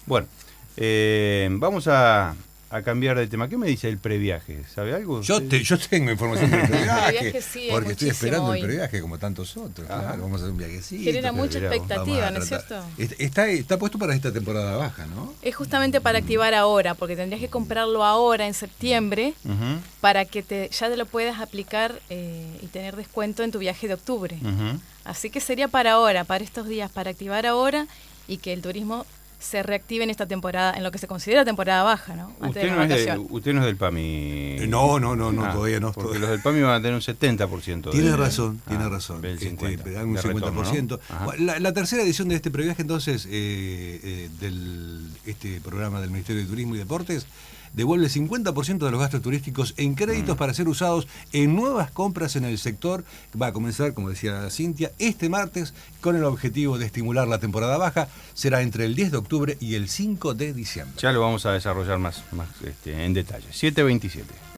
Bueno, vamos a cambiar de tema. ¿Qué me dice el previaje? ¿Sabe algo? Yo tengo información del previaje, previaje sí, porque estoy esperando hoy. el previaje como tantos otros. Claro, vamos a hacer un viajecito. Genera mucha Pero expectativa, ¿no es cierto? Está puesto para esta temporada baja, ¿no? Es justamente para activar ahora, porque tendrías que comprarlo ahora en septiembre Ujú, para que ya te lo puedas aplicar y tener descuento en tu viaje de octubre. ujú. Así que sería para ahora, para estos días, para activar ahora y que el turismo se reactive en esta temporada, en lo que se considera temporada baja, ¿no? Antes de la vacación. Usted no es del PAMI. No, todavía no. Porque los del PAMI van a tener un 70%. Tiene razón, tiene razón. El 50%. Le dan un de 50%. retorno, ¿no? Bueno, la tercera edición de este previaje, entonces, este programa del Ministerio de Turismo y Deportes, devuelve 50% de los gastos turísticos en créditos para ser usados en nuevas compras en el sector. Va a comenzar, como decía Cintia, este martes con el objetivo de estimular la temporada baja. Será entre el 10 de octubre y el 5 de diciembre. Ya lo vamos a desarrollar más en detalle. 7:27.